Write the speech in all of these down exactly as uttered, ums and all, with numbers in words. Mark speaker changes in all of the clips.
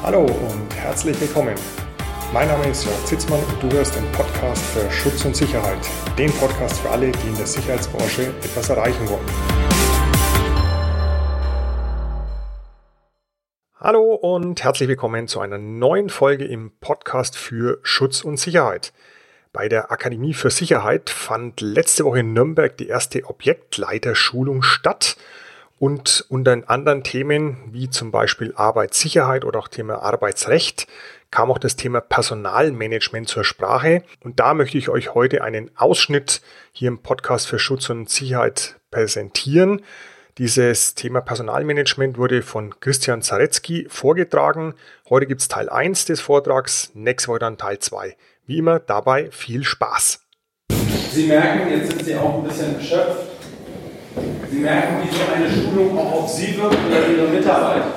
Speaker 1: Hallo und herzlich willkommen. Mein Name ist Jörg Zitzmann und du hörst den Podcast für Schutz und Sicherheit. Den Podcast für alle, die in der Sicherheitsbranche etwas erreichen wollen. Hallo und herzlich willkommen zu einer neuen Folge im Podcast für Schutz und Sicherheit. Bei der Akademie für Sicherheit fand letzte Woche in Nürnberg die erste Objektleiterschulung statt. Und unter anderen Themen wie zum Beispiel Arbeitssicherheit oder auch Thema Arbeitsrecht kam auch das Thema Personalmanagement zur Sprache. Und da möchte ich euch heute einen Ausschnitt hier im Podcast für Schutz und Sicherheit präsentieren. Dieses Thema Personalmanagement wurde von Christian Zaretzky vorgetragen. Heute gibt es Teil eins des Vortrags, nächste Woche dann Teil zwei. Wie immer dabei viel Spaß.
Speaker 2: Sie merken, jetzt sind Sie auch ein bisschen erschöpft. Sie merken, wie so eine Schulung auch auf Sie wirkt oder Ihre Mitarbeiter.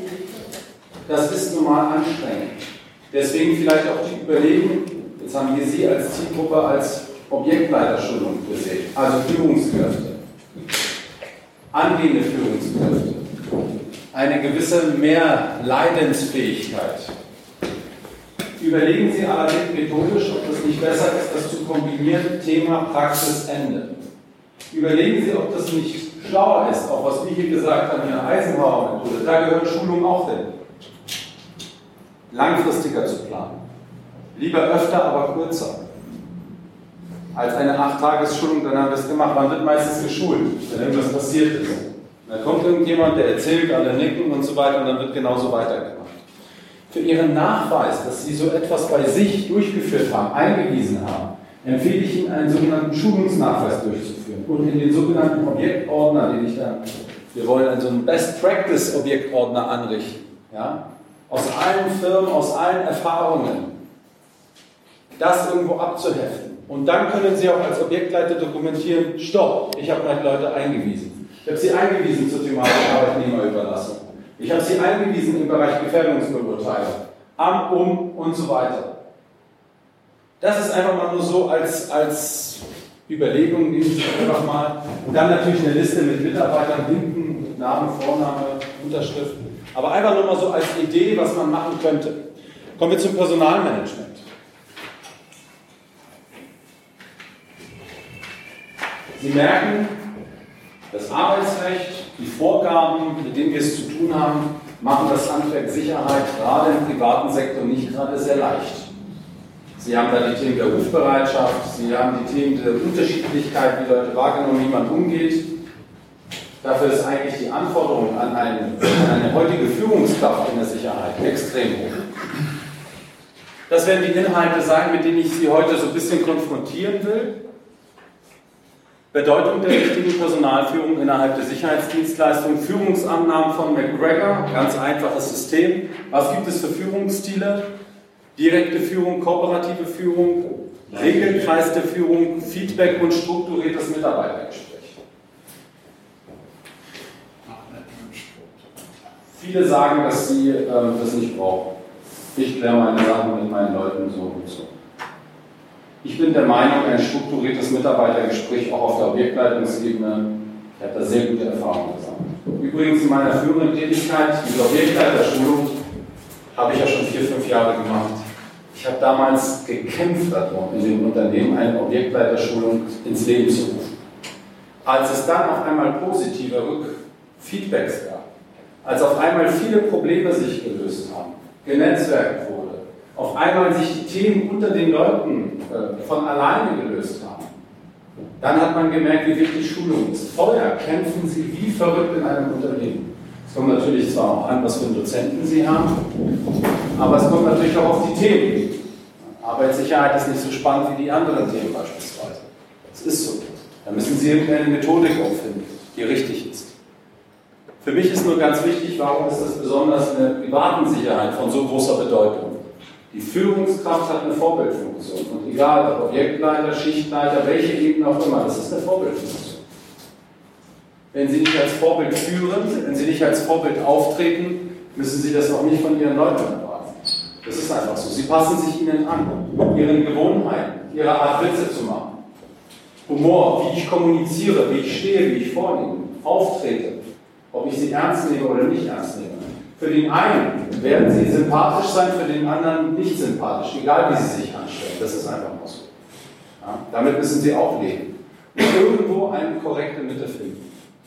Speaker 2: Das ist nun mal anstrengend. Deswegen vielleicht auch die Überlegung, jetzt haben wir Sie als Zielgruppe als Objektleiterschulung gesehen, also Führungskräfte, angehende Führungskräfte, eine gewisse mehr Leidensfähigkeit. Überlegen Sie allerdings methodisch, ob es nicht besser ist, das zu kombinieren, Thema Praxisende. Überlegen Sie, ob das nicht schlauer ist, auch was wir hier gesagt haben, in der Eisenhower-Methode. Da gehört Schulung auch hin. Langfristiger zu planen. Lieber öfter, aber kürzer. Als eine acht-Tages-Schulung, dann haben wir es gemacht. Man wird meistens geschult, wenn irgendwas passiert ist. Dann kommt irgendjemand, der erzählt, alle nicken und so weiter, und dann wird genauso weitergemacht. Für Ihren Nachweis, dass Sie so etwas bei sich durchgeführt haben, eingewiesen haben, empfehle ich Ihnen, einen sogenannten Schulungsnachweis durchzuführen. Und in den sogenannten Objektordner, den ich dann, wir wollen einen so einen Best-Practice-Objektordner anrichten, ja, aus allen Firmen, aus allen Erfahrungen, das irgendwo abzuheften. Und dann können Sie auch als Objektleiter dokumentieren, stopp, ich habe meine Leute eingewiesen. Ich habe sie eingewiesen zur Thematik Arbeitnehmerüberlassung. Ich habe sie eingewiesen im Bereich Gefährdungsbeurteilung, am, um und so weiter. Das ist einfach mal nur so als, als Überlegung, nehmen Sie einfach mal. Und dann natürlich eine Liste mit Mitarbeitern hinten, mit Namen, Vorname, Unterschriften. Aber einfach nur mal so als Idee, was man machen könnte. Kommen wir zum Personalmanagement. Sie merken, das Arbeitsrecht, die Vorgaben, mit denen wir es zu tun haben, machen das Handwerk Sicherheit gerade im privaten Sektor nicht gerade sehr leicht. Sie haben da die Themen der Rufbereitschaft, Sie haben die Themen der Unterschiedlichkeit, wie Leute wahrgenommen, wie man umgeht. Dafür ist eigentlich die Anforderung an eine, an eine heutige Führungskraft in der Sicherheit extrem hoch. Das werden die Inhalte sein, mit denen ich Sie heute so ein bisschen konfrontieren will. Bedeutung der richtigen Personalführung innerhalb der Sicherheitsdienstleistung, Führungsannahmen von McGregor, ganz einfaches System. Was gibt es für Führungsstile? Direkte Führung, kooperative Führung, Regelkreis der Führung, Feedback und strukturiertes Mitarbeitergespräch. Viele sagen, dass sie äh, das nicht brauchen. Ich kläre meine Sachen mit meinen Leuten so und so. Ich bin der Meinung, ein strukturiertes Mitarbeitergespräch auch auf der Objektleitungsebene, ich habe da sehr gute Erfahrungen gesammelt. Übrigens in meiner führenden Tätigkeit, diese Objektleiterschulung, habe ich ja schon vier, fünf Jahre gemacht. Ich habe damals gekämpft darum, in den Unternehmen eine Objektleiterschulung ins Leben zu rufen. Als es dann auf einmal positive Rückfeedbacks gab, als auf einmal viele Probleme sich gelöst haben, genetzwerkt wurde, auf einmal sich die Themen unter den Leuten äh, von alleine gelöst haben, dann hat man gemerkt, wie wichtig Schulung ist. Vorher kämpfen Sie wie verrückt in einem Unternehmen. Es kommt natürlich zwar auch an, was für einen Dozenten Sie haben, aber es kommt natürlich auch auf die Themen. Arbeitssicherheit ist nicht so spannend wie die anderen Themen beispielsweise. Das ist so. Da müssen Sie irgendeine Methodik auffinden, die richtig ist. Für mich ist nur ganz wichtig, warum ist das besonders in der privaten Sicherheit von so großer Bedeutung? Die Führungskraft hat eine Vorbildfunktion. Und egal, ob Objektleiter, Schichtleiter, welche Ebene auch immer, das ist eine Vorbildfunktion. Wenn Sie nicht als Vorbild führen, wenn Sie nicht als Vorbild auftreten, müssen Sie das auch nicht von Ihren Leuten erwarten. Das ist einfach so. Sie passen sich ihnen an, ihren Gewohnheiten, ihrer Art Witze zu machen. Humor, wie ich kommuniziere, wie ich stehe, wie ich vornehme, auftrete, ob ich sie ernst nehme oder nicht ernst nehme. Für den einen werden sie sympathisch sein, für den anderen nicht sympathisch, egal wie sie sich anstellen. Das ist einfach mal so. Ja? Damit müssen sie auch leben. Und irgendwo eine korrekte Mitte finden.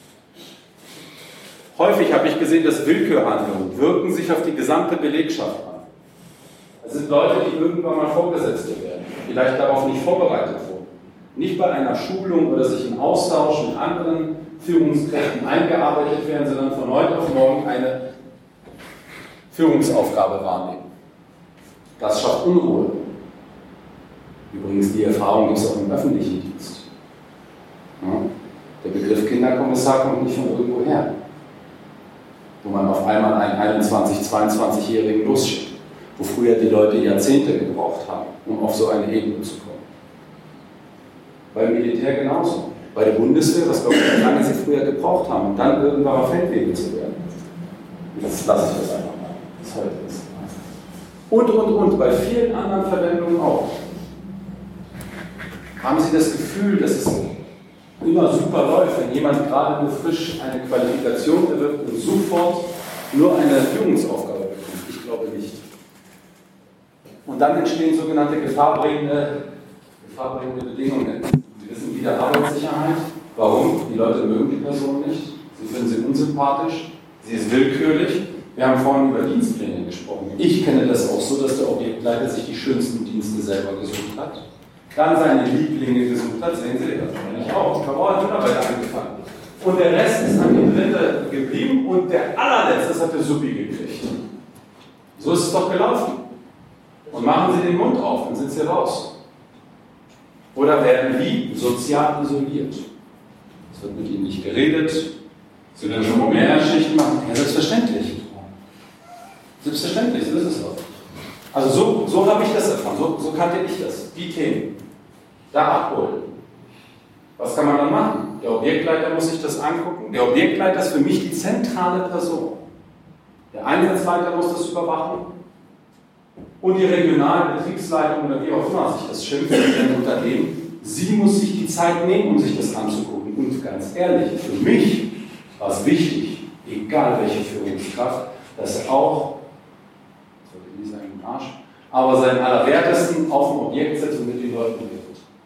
Speaker 2: Häufig habe ich gesehen, dass Willkürhandlungen wirken sich auf die gesamte Belegschaft an. Es sind Leute, die irgendwann mal Vorgesetzte werden, vielleicht darauf nicht vorbereitet wurden. Nicht bei einer Schulung oder sich in Austausch mit anderen Führungskräften eingearbeitet werden, sondern von heute auf morgen eine Führungsaufgabe wahrnehmen. Das schafft Unruhe. Übrigens, die Erfahrung gibt es auch im öffentlichen Dienst. Ja? Der Begriff Kinderkommissar kommt nicht von irgendwo her, wo man auf einmal einen einundzwanzig-, zweiundzwanzigjährigen losschickt, wo früher die Leute Jahrzehnte gebraucht haben, um auf so eine Ebene zu kommen. Beim Militär genauso. Bei der Bundeswehr, was glaube ich, wie lange sie früher gebraucht haben, um dann irgendwann mal Feldwebel zu werden. Jetzt lasse ich das einfach mal, was heute ist. Und, und, und, bei vielen anderen Verwendungen auch. Haben Sie das Gefühl, dass es immer super läuft, wenn jemand gerade nur frisch eine Qualifikation erwirbt und sofort nur eine Führungsaufgabe bekommt? Ich glaube nicht. Und dann entstehen sogenannte gefahrbringende, gefahrbringende Bedingungen. Sie wissen, wieder Arbeitssicherheit. Warum? Die Leute mögen die Person nicht. Sie finden sie unsympathisch. Sie ist willkürlich. Wir haben vorhin über Dienstpläne gesprochen. Ich kenne das auch so, dass der Objektleiter sich die schönsten Dienste selber gesucht hat. Dann seine Lieblinge gesucht hat. Sehen Sie, das kenne ich auch. Die Frau hat Mitarbeiter angefangen. Und der Rest ist an die Dritte geblieben und der allerletzte hat der Suppi gekriegt. So ist es doch gelaufen. Und machen Sie den Mund auf, dann sind Sie raus. Oder werden wie sozial isoliert. Es wird mit Ihnen nicht geredet. Sie werden schon mehr Schichten machen. Ja, selbstverständlich. Selbstverständlich, so ist es auch. Also so, so habe ich das erfahren, so, so kannte ich das. Die Themen. Da abholen. Was kann man dann machen? Der Objektleiter muss sich das angucken. Der Objektleiter ist für mich die zentrale Person. Der Einsatzleiter muss das überwachen. Und die regionale Betriebsleitung oder wie auch immer sich das schimpft in dem Unternehmen, sie muss sich die Zeit nehmen, um sich das anzugucken. Und ganz ehrlich, für mich war es wichtig, egal welche Führungskraft, dass er auch, ich sollte nicht sagen im Arsch, aber seinen Allerwertesten auf dem Objekt setzt und mit den Leuten redet.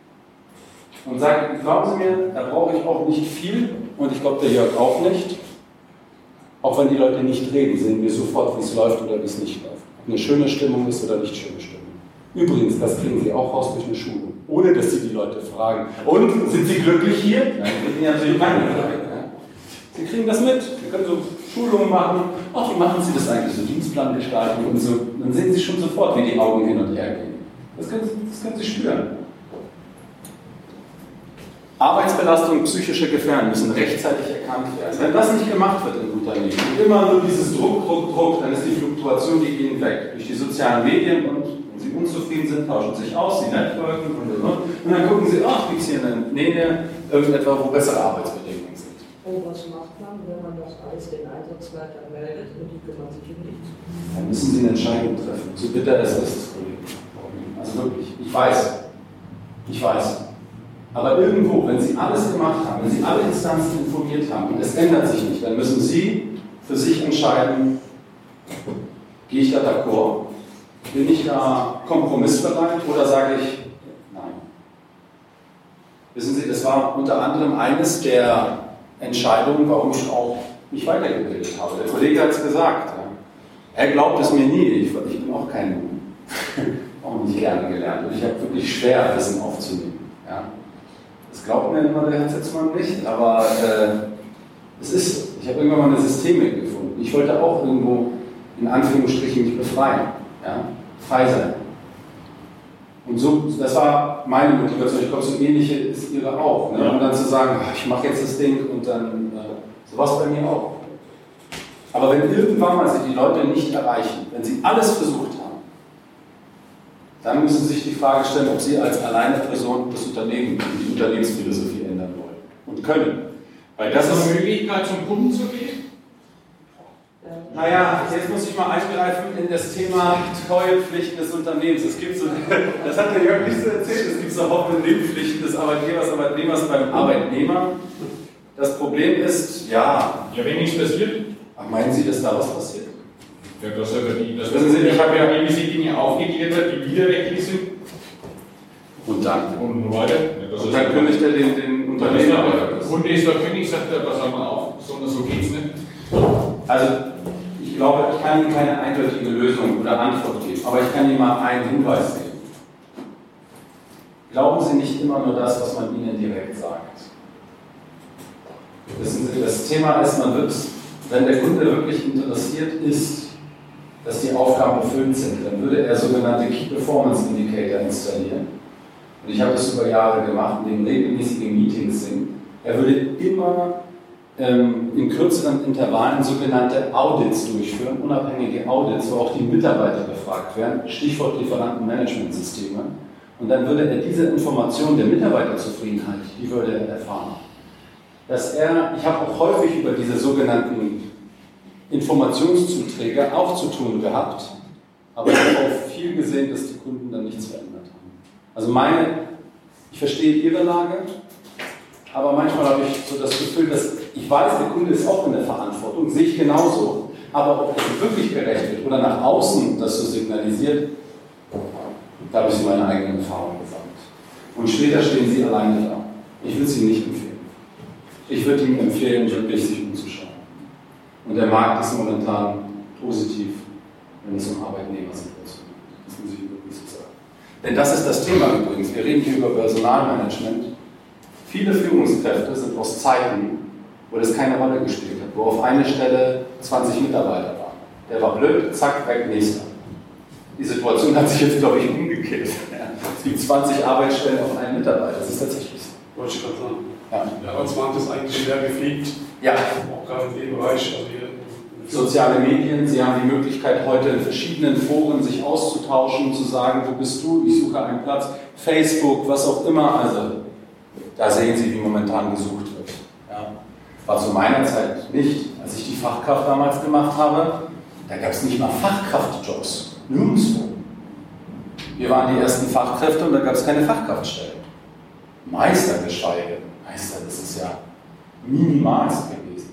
Speaker 2: Und sagt, glauben Sie mir, da brauche ich auch nicht viel, und ich glaube der Jörg auch nicht, auch wenn die Leute nicht reden, sehen wir sofort, wie es läuft oder wie es nicht läuft. Ob eine schöne Stimmung ist oder nicht schöne Stimmung. Übrigens, das kriegen Sie auch raus durch eine Schulung, ohne dass Sie die Leute fragen, und, sind Sie glücklich hier? Nein, kriegen Sie natürlich keine Frage. Sie kriegen das mit, Sie können so Schulungen machen, ach, wie machen Sie das eigentlich, so Dienstplan gestalten und so, dann sehen Sie schon sofort, wie die Augen hin und her gehen. Das können, das können Sie spüren. Arbeitsbelastung, psychische Gefährdung müssen rechtzeitig erkannt werden. Wenn das nicht gemacht wird im Unternehmen, immer nur dieses Druck, Druck, Druck, dann ist die Fluktuation, die gehen weg. Durch die sozialen Medien, und wenn Sie unzufrieden sind, tauschen sich aus, Sie networken und, und, und dann gucken Sie, ach, gibt es hier eine Nähe, irgendetwas, wo bessere Arbeitsbedingungen sind.
Speaker 3: Und was macht man, wenn man das alles den Einsatzleitern meldet und die kümmern sich um nichts?
Speaker 2: Dann müssen Sie eine Entscheidung treffen. So bitter es ist, Kollege. Also wirklich, ich weiß. Ich weiß. Aber irgendwo, wenn Sie alles gemacht haben, wenn Sie alle Instanzen informiert haben und es ändert sich nicht, dann müssen Sie für sich entscheiden, gehe ich da d'accord? Bin ich da kompromissbereit oder sage ich nein? Wissen Sie, das war unter anderem eines der Entscheidungen, warum ich auch mich weitergebildet habe. Der Kollege hat es gesagt. Ja. Er glaubt es mir nie. Ich, ich bin auch kein, auch nicht gerne gelernt. Und ich habe wirklich schwer, Wissen aufzunehmen. Ja. Das glaubt mir immer der Herr Zitzmann nicht, aber äh, es ist so. Ich habe irgendwann mal eine Systemik gefunden. Ich wollte auch irgendwo in Anführungsstrichen mich befreien. Ja. Frei sein. Und so, das war meine Motivation. Ich glaube, so ähnliche ist ihre auch. Ne? Und dann zu sagen, ich mache jetzt das Ding und dann, äh, so war es bei mir auch. Aber wenn irgendwann mal Sie die Leute nicht erreichen, wenn Sie alles versucht haben, dann müssen Sie sich die Frage stellen, ob Sie als alleine Person das Unternehmen und die Unternehmensphilosophie ändern wollen und können. Weil das ist eine Möglichkeit, zum Kunden zu gehen. Naja, jetzt muss ich mal eingreifen in das Thema Treuepflichten des Unternehmens. Es gibt so, das hat der Jörg nicht so erzählt, es gibt so Haupt- und Nebenpflichten des Arbeitgebers, Arbeitnehmers beim Arbeitnehmer. Das Problem ist, ja.
Speaker 4: Ja, wenn nichts passiert.
Speaker 2: Ach, meinen Sie, dass da was passiert?
Speaker 4: Ja, das ist aber die, das wissen Sie, ich habe ja gewisse Dinge aufgegliedert, die widerrechtlich sind.
Speaker 2: Und dann?
Speaker 4: Und weiter. Ja, das
Speaker 2: und dann kündigt er den, den Unternehmer.
Speaker 4: Der Kunde ist der König, sagt er, pass mal auf, sondern so geht's nicht.
Speaker 2: Also, ich glaube, ich kann Ihnen keine eindeutige Lösung oder Antwort geben, aber ich kann Ihnen mal einen Hinweis geben. Glauben Sie nicht immer nur das, was man Ihnen direkt sagt. Wissen Sie, das Thema ist, man wird, wenn der Kunde wirklich interessiert ist, dass die Aufgaben erfüllt sind, dann würde er sogenannte Key Performance Indicator installieren. Und ich habe das über Jahre gemacht, indem regelmäßige Meetings sind. Er würde immer ähm, in kürzeren Intervallen sogenannte Audits durchführen, unabhängige Audits, wo auch die Mitarbeiter befragt werden, Stichwort Lieferantenmanagementsysteme. Und dann würde er diese Information der Mitarbeiterzufriedenheit, die würde er erfahren. Dass er, ich habe auch häufig über diese sogenannten Informationszuträge auch zu tun gehabt, aber ich habe auch viel gesehen, dass die Kunden dann nichts verändert haben. Also meine, ich verstehe Ihre Lage, aber manchmal habe ich so das Gefühl, dass ich weiß, der Kunde ist auch in der Verantwortung, sehe ich genauso, aber ob es wirklich gerecht wird oder nach außen das so signalisiert, da habe ich meine eigenen Erfahrungen gesammelt. Und später stehen Sie alleine da. Ich würde Sie nicht empfehlen. Ich würde Ihnen empfehlen, wirklich sich umzuschauen. Und der Markt ist momentan positiv, wenn es um Arbeitnehmersituation geht. Das muss ich wirklich so sagen. Denn das ist das Thema übrigens. Wir reden hier über Personalmanagement. Viele Führungskräfte sind aus Zeiten, wo das keine Rolle gespielt hat, wo auf eine Stelle zwanzig Mitarbeiter waren. Der war blöd, zack, weg, nächster. Die Situation hat sich jetzt, glaube ich, umgekehrt. Es gibt zwanzig Arbeitsstellen auf einen Mitarbeiter. Das ist tatsächlich so.
Speaker 5: Wollte ich gerade sagen.
Speaker 2: Ja.
Speaker 5: Der Arbeitsmarkt ist eigentlich sehr gepflegt.
Speaker 2: Ja.
Speaker 5: Auch gerade in dem Bereich. Also hier
Speaker 2: Soziale Medien, Sie haben die Möglichkeit, heute in verschiedenen Foren sich auszutauschen, zu sagen, wo bist du, ich suche einen Platz. Facebook, was auch immer. Also, da sehen Sie, wie momentan gesucht wird. Ja. War zu meiner Zeit nicht. Als ich die Fachkraft damals gemacht habe, da gab es nicht mal Fachkraftjobs. Nirgendwo. Wir waren die ersten Fachkräfte und da gab es keine Fachkraftstellen. Meister geschweige. Meister, das ist ja minimalst gewesen.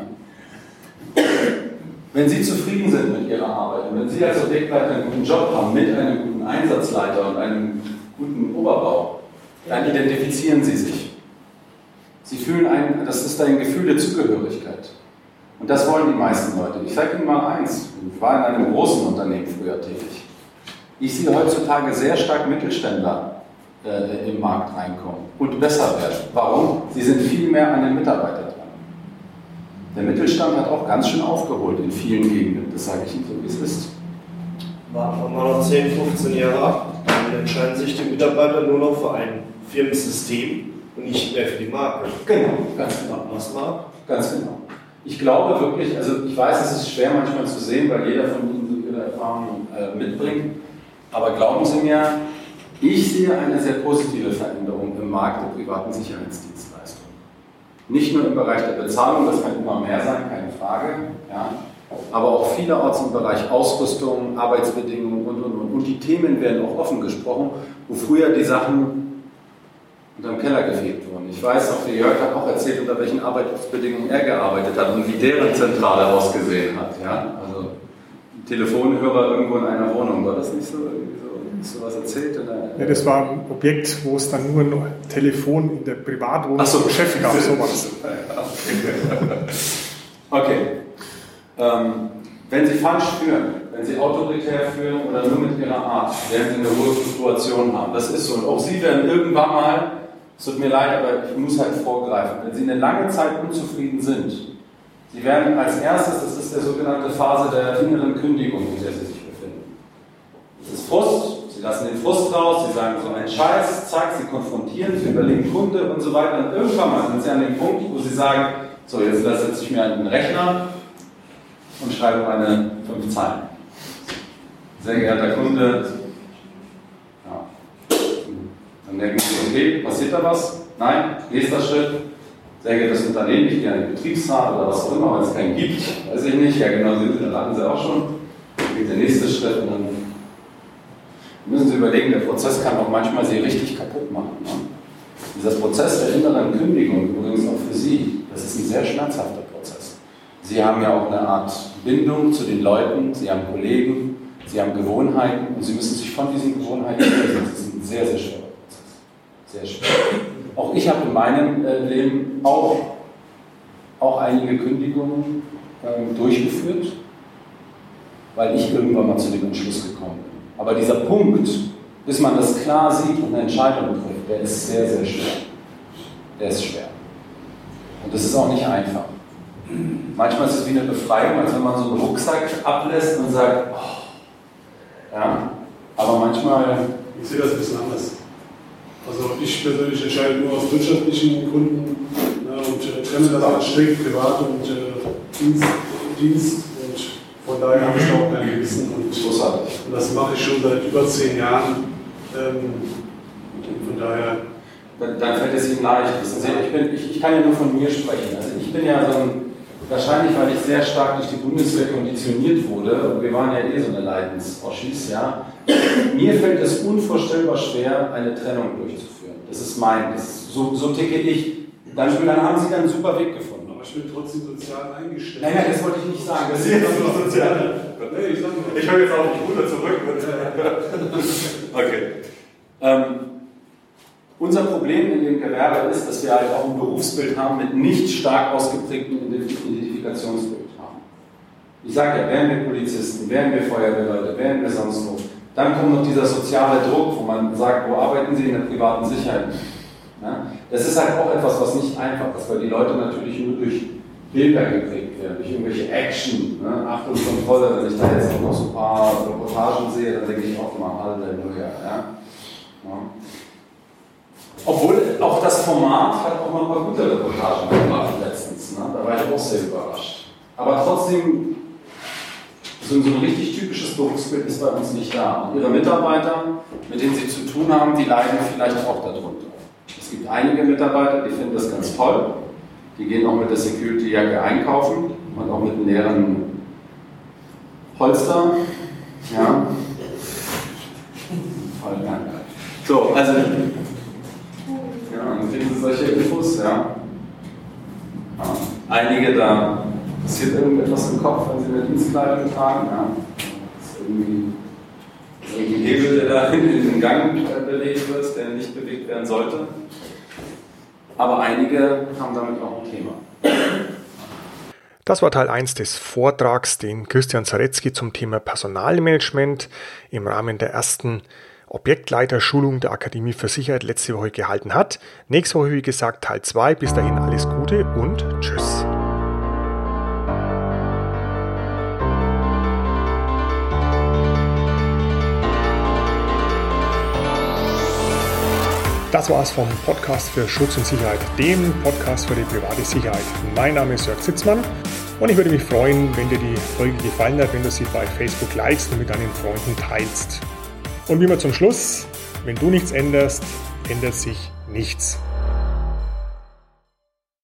Speaker 2: Ja. Wenn Sie zufrieden sind mit Ihrer Arbeit und wenn Sie als Objektleiter einen guten Job haben, mit einem guten Einsatzleiter und einem guten Oberbau, dann identifizieren Sie sich. Sie fühlen ein, das ist ein Gefühl der Zugehörigkeit. Und das wollen die meisten Leute. Ich sage Ihnen mal eins, ich war in einem großen Unternehmen früher tätig. Ich sehe heutzutage sehr stark Mittelständler äh, im Markt reinkommen und besser werden. Warum? Sie sind viel mehr an den Mitarbeiter dran. Der Mittelstand hat auch ganz schön aufgeholt in vielen Gegenden, das sage ich Ihnen so, wie es ist.
Speaker 6: Warten wir mal noch zehn, fünfzehn Jahre ab, dann entscheiden sich die Mitarbeiter nur noch für ein Firmensystem und nicht mehr für die Marke.
Speaker 2: Genau, ganz genau.
Speaker 6: Was war?
Speaker 2: Ganz genau. Ich glaube wirklich, also ich weiß, es ist schwer manchmal zu sehen, weil jeder von Ihnen so ihre Erfahrungen äh, mitbringt, aber glauben Sie mir, ich sehe eine sehr positive Veränderung im Markt der privaten Sicherheitsdienstleistung. Nicht nur im Bereich der Bezahlung, das kann immer mehr sein, keine Frage, ja, aber auch vielerorts im Bereich Ausrüstung, Arbeitsbedingungen und, und, und. Und die Themen werden auch offen gesprochen, wo früher die Sachen unterm Keller gefegt wurden. Ich weiß, auch der Jörg hat auch erzählt, unter welchen Arbeitsbedingungen er gearbeitet hat und wie deren Zentrale ausgesehen hat. Ja? Also Telefonhörer irgendwo in einer Wohnung, war das nicht so? Hast du was erzählt? Oder?
Speaker 1: Ja, das war ein Objekt, wo es dann nur ein Telefon in der Privatwohnung
Speaker 2: so.
Speaker 1: zum Chef gab, sowas.
Speaker 2: Okay. Ähm, wenn Sie falsch führen, wenn Sie autoritär führen oder nur mit Ihrer Art, werden Sie eine hohe Fluktuation haben. Das ist so. Und auch Sie werden irgendwann mal, es tut mir leid, aber ich muss halt vorgreifen, wenn Sie eine lange Zeit unzufrieden sind, Sie werden als erstes, das ist die sogenannte Phase der inneren Kündigung, in der Sie sich befinden. Das ist Frust. Sie lassen den Frust raus, Sie sagen so einen Scheiß, zack, Sie konfrontieren, Sie überlegen Kunde und so weiter. Und irgendwann mal sind Sie an dem Punkt, wo Sie sagen, so, jetzt setze ich mir an den Rechner und schreibe meine fünf Zeilen. Sehr geehrter Kunde, ja. Dann denken Sie, okay, passiert da was? Nein, nächster Schritt. Sehr geehrtes Unternehmen, ich gehe an den Betriebsrat oder was auch immer, wenn es keinen gibt, weiß ich nicht, ja genau, da lachen Sie auch schon. Dann geht der nächste Schritt und dann müssen Sie überlegen, der Prozess kann auch manchmal Sie richtig kaputt machen. Ne? Dieser Prozess der inneren Kündigung, übrigens auch für Sie, das ist ein sehr schmerzhafter Prozess. Sie haben ja auch eine Art Bindung zu den Leuten, sie haben Kollegen, sie haben Gewohnheiten und sie müssen sich von diesen Gewohnheiten lösen. Das ist ein sehr, sehr schwerer Prozess. Sehr schwer. Auch ich habe in meinem äh, Leben auch, auch einige Kündigungen äh, durchgeführt, weil ich irgendwann mal zu dem Entschluss gekommen bin. Aber dieser Punkt, bis man das klar sieht und eine Entscheidung trifft, der ist sehr, sehr schwer. Der ist schwer. Und das ist auch nicht einfach. Manchmal ist es wie eine Befreiung, als wenn man so einen Rucksack ablässt und sagt, oh, ja, aber manchmal...
Speaker 5: Ich sehe das ein bisschen anders. Also ich persönlich entscheide nur aus wirtschaftlichen Gründen, ne, und äh, trenne das auch strikt privat und äh, Dienst, Dienst und von daher habe ich da auch kein Gewissen und, und das mache ich schon seit über zehn Jahren. Ähm, von daher...
Speaker 2: Dann, dann fällt es Ihnen leicht. Ich, bin, ich, ich kann ja nur von mir sprechen. Also ich bin ja so ein, wahrscheinlich, weil ich sehr stark durch die Bundeswehr konditioniert wurde, und wir waren ja eh so eine Leidensoschis, ja. Mir fällt es unvorstellbar schwer, eine Trennung durchzuführen. Das ist mein, das ist, so, so ticke ich. Dann, dann haben Sie dann einen super Weg gefunden.
Speaker 5: Aber ich bin trotzdem sozial eingestellt.
Speaker 2: Nein, nein, das wollte ich nicht sagen. Das ist jetzt so sozial.
Speaker 5: Nee, ich sag mal.
Speaker 2: Ich höre jetzt auf die Ruder zurück. Okay. Ähm, Unser Problem in dem Gewerbe ist, dass wir halt auch ein Berufsbild haben mit nicht stark ausgeprägtem Identifikationsbild haben. Ich sage ja, wären wir Polizisten, wären wir Feuerwehrleute, wären wir sonst wo. Dann kommt noch dieser soziale Druck, wo man sagt, wo arbeiten Sie in der privaten Sicherheit? Ja? Das ist halt auch etwas, was nicht einfach ist, weil die Leute natürlich nur durch Bilder geprägt werden, durch irgendwelche Action. Ne? Achtung, Kontrolle, wenn ich da jetzt auch noch so ein paar Reportagen sehe, dann denke ich auch mal, Halleluja. Ja? Ja. Obwohl auch das Format hat auch mal ein paar gute Reportagen gemacht letztens. Ne? Da war ich auch sehr überrascht. Aber trotzdem, so, so ein richtig typisches Berufsbild ist bei uns nicht da. Und Ihre Mitarbeiter, mit denen Sie zu tun haben, die leiden vielleicht auch darunter. Es gibt einige Mitarbeiter, die finden das ganz toll. Die gehen auch mit der Security-Jacke einkaufen und auch mit einem leeren Holster. Ja. Voll geil. So, also... Ja, dann kriegen Sie solche Infos, ja. ja. Einige, da passiert irgendetwas im Kopf, wenn Sie eine Dienstkleidung tragen. Ja. Das ist irgendwie, irgendwie Hebel, der da in den Gang bewegt wird, der nicht bewegt werden sollte. Aber einige haben damit auch ein Thema.
Speaker 1: Das war Teil eins des Vortrags, den Christian Zaretzky zum Thema Personalmanagement im Rahmen der ersten Objektleiterschulung der Akademie für Sicherheit letzte Woche gehalten hat. Nächste Woche, wie gesagt, Teil zwei. Bis dahin alles Gute und tschüss. Das war's vom Podcast für Schutz und Sicherheit, dem Podcast für die private Sicherheit. Mein Name ist Jörg Sitzmann und ich würde mich freuen, wenn dir die Folge gefallen hat, wenn du sie bei Facebook likest und mit deinen Freunden teilst. Und wie immer zum Schluss, wenn du nichts änderst, ändert sich nichts.